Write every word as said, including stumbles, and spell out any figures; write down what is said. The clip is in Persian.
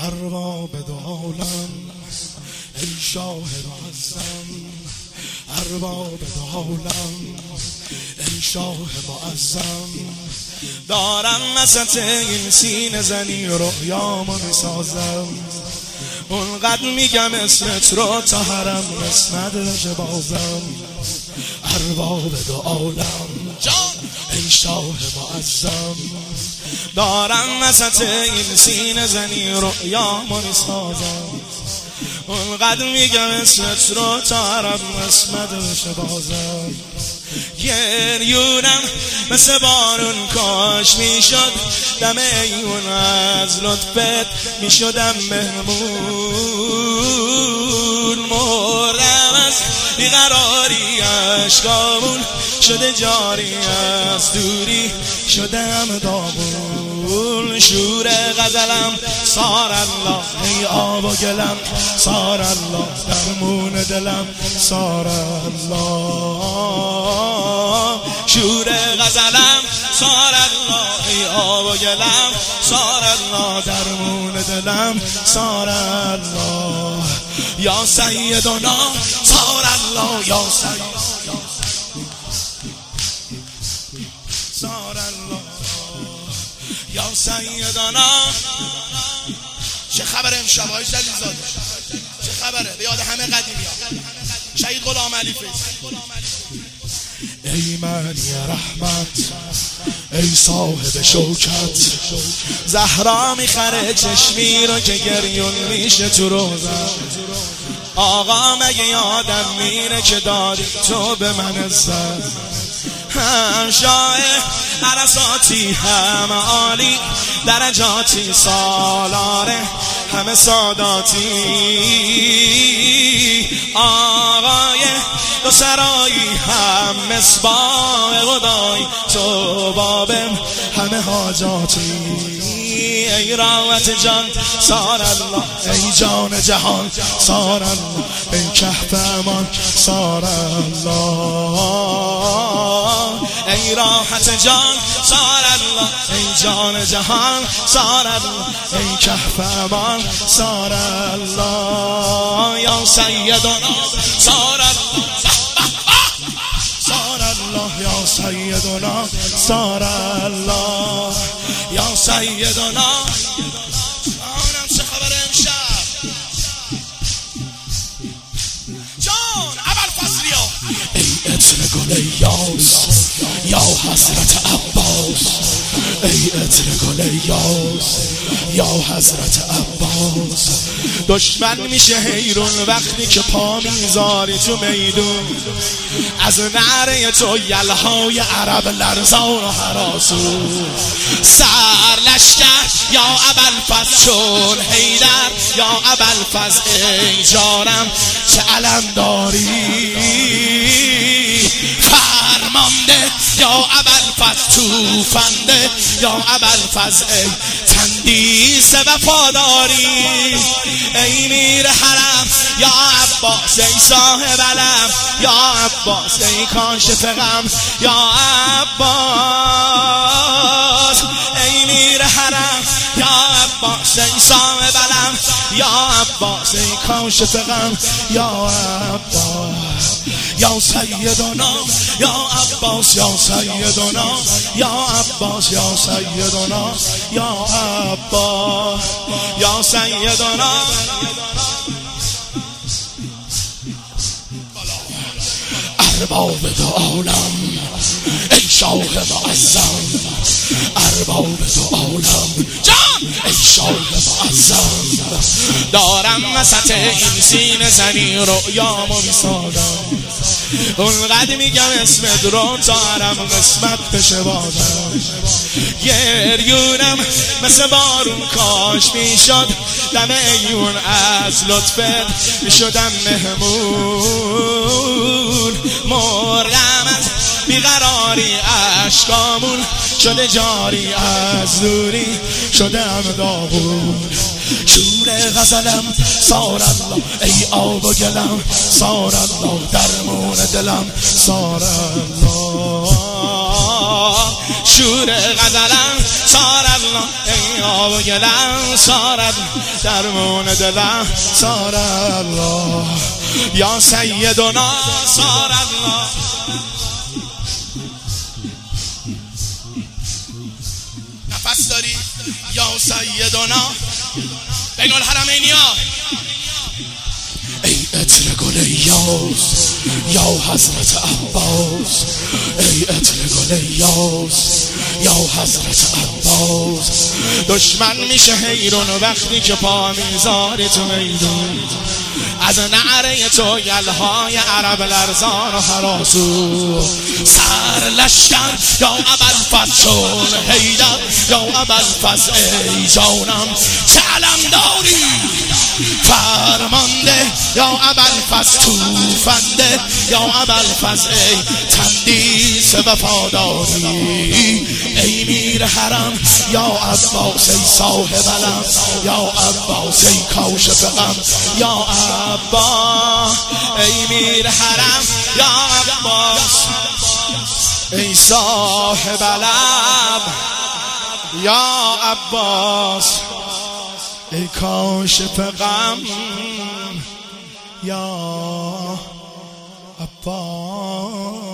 ارباب دو عالم ای شاه معظم، ارباب دو عالم ای شاه معظم، دارم وسط این سینه زنی رویامو میسازم، اونقدر میگم اسمت رو تا حرم اسمت بشه بازم، ارباب دو عالم ای شاه معظم، دارم وسط این سینه زنی رویامو میسازم، اونقدر میگم اسمت رو تا حرم اسمت بشه بازم، گریونم مثل بارون کاش میشد دم ایون از لطفت میشدم مهمون، مردم از بیقراری اشکامون شده جاری از دوری شدم داغون، شور غزلم سار الله ای آب و گلم سار الله درمون دلم سار الله، شور غزلم سار الله ای آب و گلم سار الله درمون دلم سار الله، یا سیدنا سار الله یا سید سار الله یا سیدنا. چه خبره امشب های جلیزاده؟ چه خبره؟ به یاد همه قدیمی ها شهید غلام علی فیض. ای معنی رحمت ای صاحب شوکت، زهرا میخره چشمی رو که گریون میشه تو روزم، آقا مگه یادم میره که دادی تو به من عزت، هم شاه عرصاتی هم عالی درجاتی سالاره همه ساداتی، آقای دو سرایی هم مصباح خدای تو بابم همه حاجاتی، ای راحت جان سار الله ای جان جهان سار الله ای کهف امان سار الله، ای راحت جان سار الله ای جان جهان سار الله ای کهف امان سار الله، یا سیدنا سار الله سار الله یا سیدنا سار الله یا سیدنا. آنم چه خبر امشب جان ابوالفضلیا، ای عطر گل یاس یا حضرت عباس، ای عطر گل یاس یا حضرت عباس، دشمن میشه حیرون وقتی که پا میذاری تو میدون، از نعره تو یلهای عرب لرزان و هراسون، سر لشکر یا ابوالفضل چون حیدر یا ابوالفضل ای جانم چه علم داری، فرمانده یا ابوالفضل توفنده یا ابوالفضل ای تندیس وفاداری، ای میر حرم یا عباس ای صاحب علم یا عباس ای کاشف غم یا عباس، ای میر حرم یا عباس ای صاحب علم یا عباس ای کاشف غم یا عباس، یا سیدنا یا عباس یا سیدنا یا عباس یا سیدنا یا عباس یا سیدنا. ارباب دو عالم ای شاه معظم، ارباب دو عالم جان ای شاه معظم، دارم وسط این سینه زنی رویامو میسازم، اونقدر میگم اسمت رو تا حرم قسمت بشه بازم، گریونم مثل بارون کاش میشد دم ایون از لطفت میشدم مهمون، مردم از بیقراری اشکامون شده جاری از دوری شدم داغون، شور غزلم سار الله ای آب و گلم سار الله درمون دلم سار الله، شور غزلم سار الله ای آب و گلم سار الله درمون دلم سار الله یا سیدنا سار الله نفس داری یا سیدنا بین الحرمینیا ای عطر گل یاس یا حضرت عباس ای عطر گل یاس یا حضرت عباس دشمن میشه حیرون وقتی که پا میذاری تو میدون از نعره تو یلهای عرب لرزان و هراسو سر لشکر یا ابوالفضل چون حیدر یا ابوالفضل ای جانم چه علم داری فرمانده یا ابوالفضل توفنده یا ابوالفضل ای تندیس وفاداری ای میر حرم یا عباس ای صاحب علم یا عباس ای کاشف غم یا عباس ای میر حرم یا عباس ای صاحب علم یا عباس ای کاشف غم یا عباس